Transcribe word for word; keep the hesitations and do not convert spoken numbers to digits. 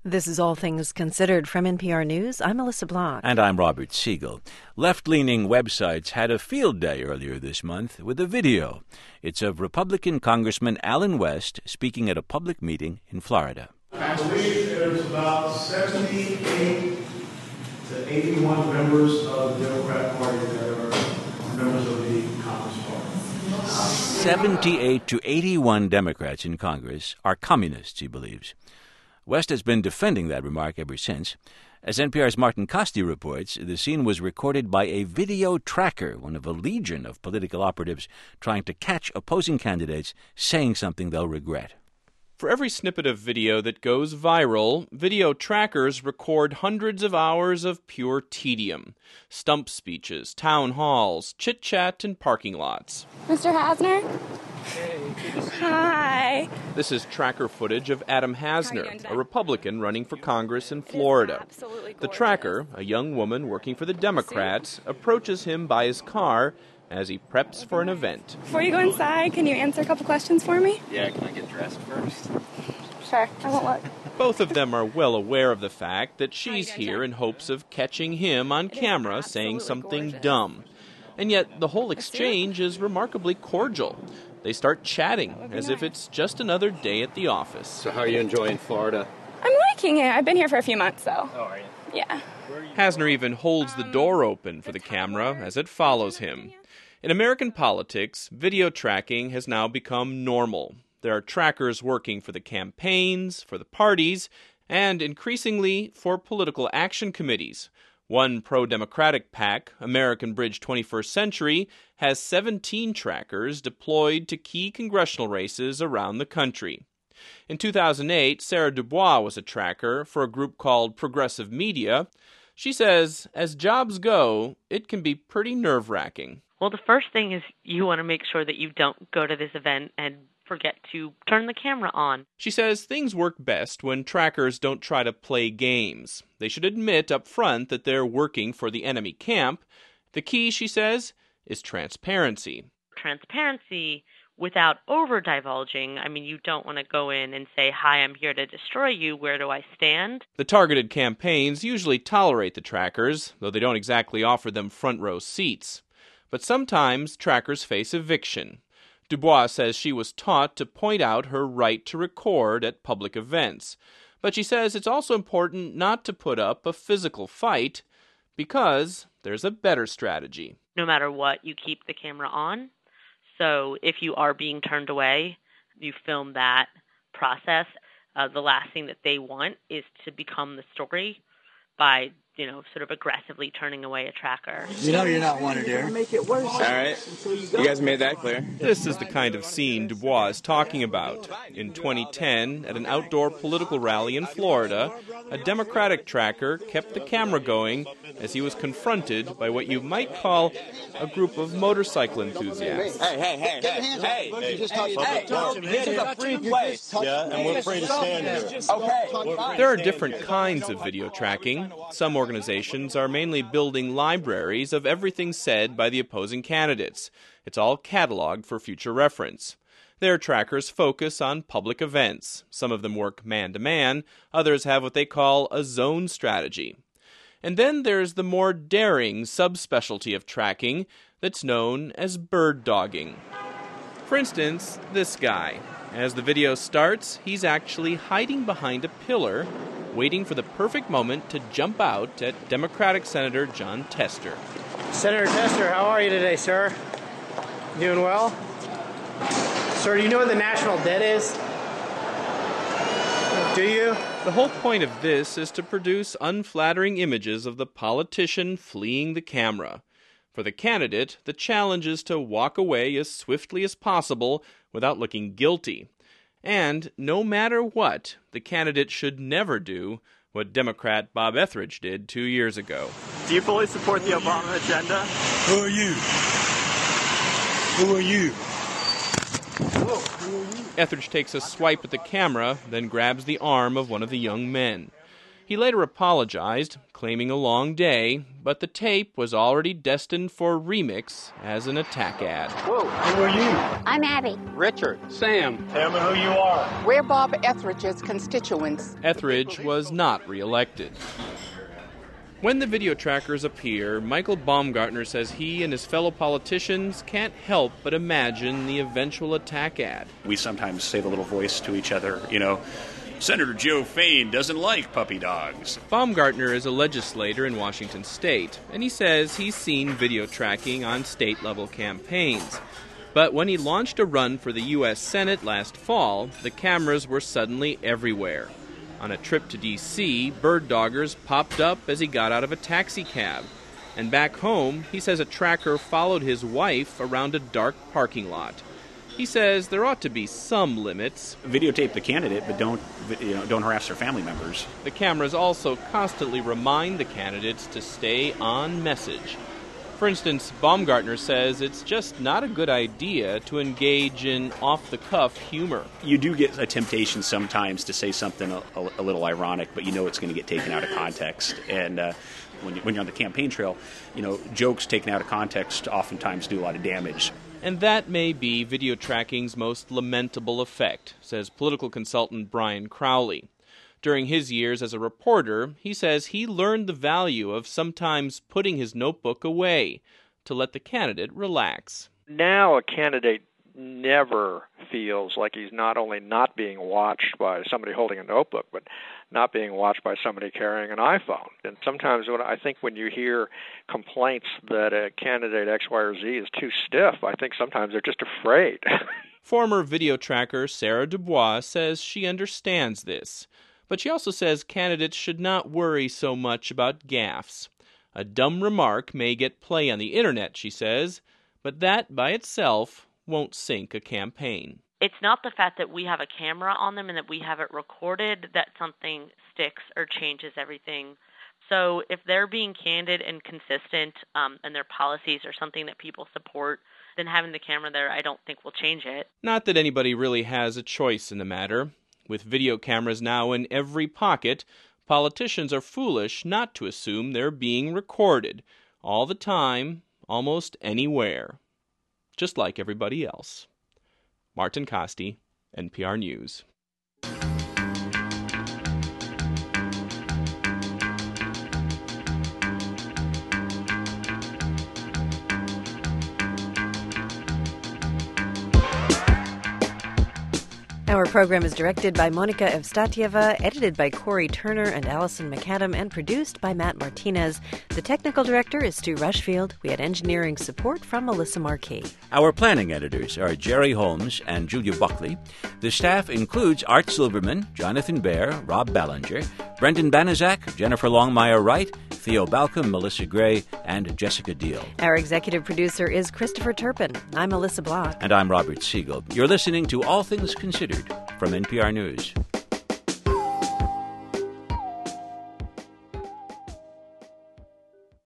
This is All Things Considered from N P R News. I'm Melissa Block. And I'm Robert Siegel. Left-leaning websites had a field day earlier this month with a video. It's of Republican Congressman Allen West speaking at a public meeting in Florida. I believe there's about seventy-eight to eighty-one members of the Democrat Party that are members of the Congress Party. seventy-eight to eighty-one Democrats in Congress are communists, he believes. West has been defending that remark ever since. As N P R's Martin Costi reports, the scene was recorded by a video tracker, one of a legion of political operatives trying to catch opposing candidates saying something they'll regret. For every snippet of video that goes viral, video trackers record hundreds of hours of pure tedium. Stump speeches, town halls, chit-chat, and parking lots. Mister Hasner? Hey, good to see you. Hi. This is tracker footage of Adam Hasner, a Republican running for Congress in Florida. The tracker, a young woman working for the Democrats, approaches him by his car as he preps for an event. Before you go inside, can you answer a couple questions for me? Yeah, can I get dressed first? Sure, I won't look. Both of them are well aware of the fact that she's here in hopes of catching him on camera saying something dumb. And yet the whole exchange is remarkably cordial. They start chatting as if it's just another day at the office. So how are you enjoying Florida? I'm liking it. I've been here for a few months, though. Oh, are you? Yeah. Hasner even holds the door open for the camera as it follows him. In American politics, video tracking has now become normal. There are trackers working for the campaigns, for the parties, and increasingly for political action committees. One pro-democratic PAC, American Bridge twenty-first Century, has seventeen trackers deployed to key congressional races around the country. In two thousand eight, Sarah Dubois was a tracker for a group called Progressive Media. She says, as jobs go, it can be pretty nerve-wracking. Well, the first thing is you want to make sure that you don't go to this event and forget to turn the camera on. She says things work best when trackers don't try to play games. They should admit up front that they're working for the enemy camp. The key, she says, is transparency. Transparency without over-divulging. I mean, you don't want to go in and say, hi, I'm here to destroy you. Where do I stand? The targeted campaigns usually tolerate the trackers, though they don't exactly offer them front-row seats. But sometimes trackers face eviction. Dubois says she was taught to point out her right to record at public events. But she says it's also important not to put up a physical fight because there's a better strategy. No matter what, you keep the camera on. So if you are being turned away, you film that process. Uh, the last thing that they want is to become the story by, you know, sort of aggressively turning away a tracker. You know you're not wanted here. Make it worse. All right. You guys made that clear. This is the kind of scene Dubois is talking about. In twenty ten, at an outdoor political rally in Florida, a Democratic tracker kept the camera going as he was confronted by what you might call a group of motorcycle enthusiasts. Hey, hey, hey, hey, hey, hey, Just how you hey, this is a free place. Yeah, and we're free to stand here. Okay. There are different kinds of video tracking. Some organizations are mainly building libraries of everything said by the opposing candidates. It's all cataloged for future reference. Their trackers focus on public events. Some of them work man-to-man. Others have what they call a zone strategy. And then there's the more daring subspecialty of tracking that's known as bird dogging. For instance, this guy. As the video starts, he's actually hiding behind a pillar, waiting for the perfect moment to jump out at Democratic Senator Jon Tester. Senator Tester, how are you today, sir? Doing well? Sir, do you know what the national debt is? Do you? The whole point of this is to produce unflattering images of the politician fleeing the camera. For the candidate, the challenge is to walk away as swiftly as possible without looking guilty. And no matter what, the candidate should never do what Democrat Bob Etheridge did two years ago. Do you fully support the Obama agenda? Who are you? Who are you? Etheridge takes a swipe at the camera, then grabs the arm of one of the young men. He He later apologized, claiming a long day, but the tape was already destined for remix as an attack ad. Whoa, who are you? I'm Abby. Richard. Sam. Tell me who you are. We're Bob Etheridge's constituents. Etheridge was not reelected. When the video trackers appear, Michael Baumgartner says he and his fellow politicians can't help but imagine the eventual attack ad. We sometimes say the little voice to each other, you know, Senator Joe Fain doesn't like puppy dogs. Baumgartner is a legislator in Washington state, and he says he's seen video tracking on state-level campaigns. But when he launched a run for the U S Senate last fall, the cameras were suddenly everywhere. On a trip to D C, bird doggers popped up as he got out of a taxi cab. And back home, he says a tracker followed his wife around a dark parking lot. He says there ought to be some limits. Videotape the candidate, but don't, you know, don't harass their family members. The cameras also constantly remind the candidates to stay on message. For instance, Baumgartner says it's just not a good idea to engage in off-the-cuff humor. You do get a temptation sometimes to say something a, a, a little ironic, but you know it's going to get taken out of context. And uh, when, you, when you're on the campaign trail, you know, jokes taken out of context oftentimes do a lot of damage. And that may be video tracking's most lamentable effect, says political consultant Brian Crowley. During his years as a reporter, he says he learned the value of sometimes putting his notebook away to let the candidate relax. Now a candidate never feels like he's not only not being watched by somebody holding a notebook, but not being watched by somebody carrying an iPhone. And sometimes when I think when you hear complaints that a candidate X, Y, or Z is too stiff, I think sometimes they're just afraid. Former video tracker Sarah Dubois says she understands this, but she also says candidates should not worry so much about gaffes. A dumb remark may get play on the internet, she says, but that by itself won't sink a campaign. It's not the fact that we have a camera on them and that we have it recorded that something sticks or changes everything. So if they're being candid and consistent um, and their policies are something that people support, then having the camera there I don't think will change it. Not that anybody really has a choice in the matter. With video cameras now in every pocket, politicians are foolish not to assume they're being recorded all the time, almost anywhere. Just like everybody else. Martin Costi, N P R News. Our program is directed by Monica Evstatieva, edited by Corey Turner and Allison McAdam, and produced by Matt Martinez. The technical director is Stu Rushfield. We had engineering support from Melissa Marquis. Our planning editors are Jerry Holmes and Julia Buckley. The staff includes Art Silverman, Jonathan Baer, Rob Ballinger, Brendan Banaszak, Jennifer Longmire-Wright, Theo Balcom, Melissa Gray, and Jessica Deal. Our executive producer is Christopher Turpin. I'm Melissa Block. And I'm Robert Siegel. You're listening to All Things Considered from N P R News.